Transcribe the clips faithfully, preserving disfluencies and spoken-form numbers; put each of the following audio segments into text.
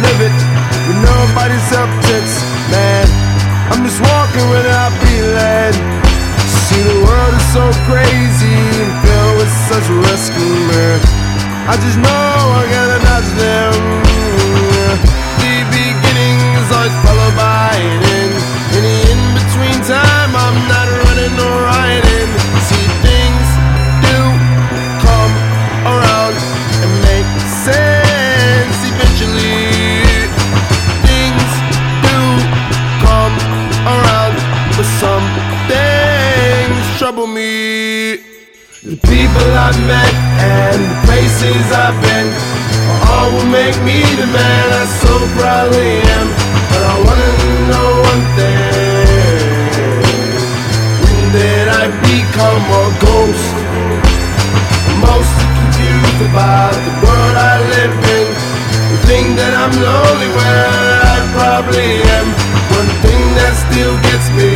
live it with nobody's upticks, man. I'm just walking where I be led. See, the world is so crazy and filled with such risk, man. I just know I gotta dodge them. The beginning is always followed by an end. In the in-between time, I'm not running or riding. See, things do come around and make sense eventually. Things do come around, but some things trouble me. The people I've met and the places I've been all will make me the man I so proudly am. But I wanna know one thing: when did I become a ghost? I'm mostly confused about the world I live in. The thing that I'm lonely where I probably am. One thing that still gets me: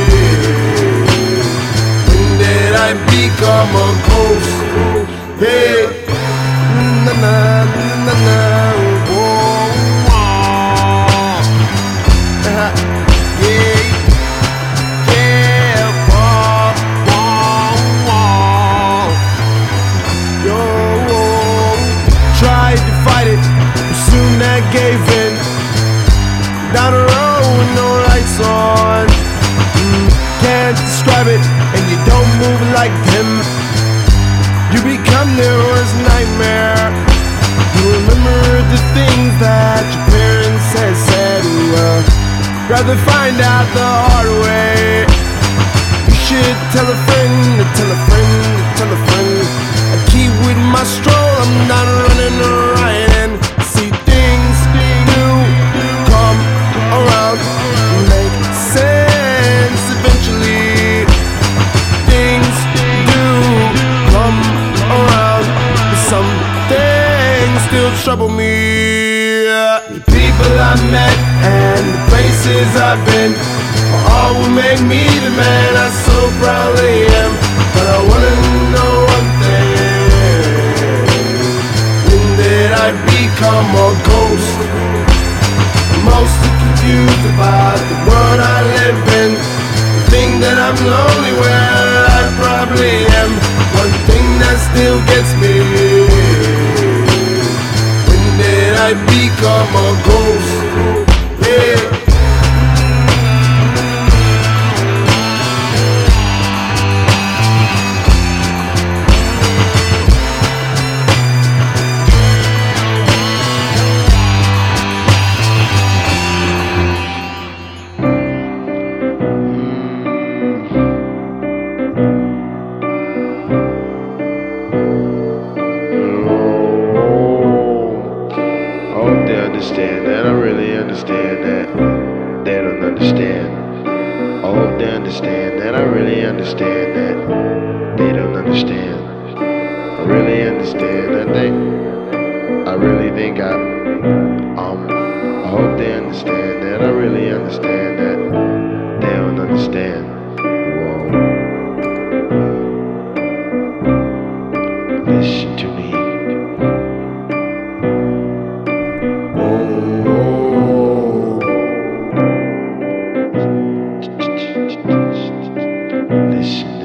did I become a ghost? Hey, na na na na, whoa, whoa. Uh, yeah, yeah, whoa, whoa, whoa. Yo, whoa. Tried to fight it, but soon that gave in. Down the road with no lights on. Mm, can't describe it, and you don't move like him. You become their worst nightmare. You remember the things that your parents had said. Well, rather find out the hard way. You should tell a friend, to tell a friend, to tell a friend. I keep with my stroll, I'm not running or riding. See, things do come around, make sense eventually. Things do come around, but some things still trouble me. The people I met and the places I've been all will make me the man I so proudly am. But I wanna know one thing: when did I become a ghost? I'm mostly confused about the world I live in. The thing that I'm lonely where I probably am. One thing that still gets me: when did I become a ghost? Yeah. Understand that, I really understand that. They don't understand. I hope they understand that, I really understand that. They don't understand. I really understand that they. I really think I. Um. I hope they understand that, I really understand that. They don't understand. Whoa. Listen to me. Listen.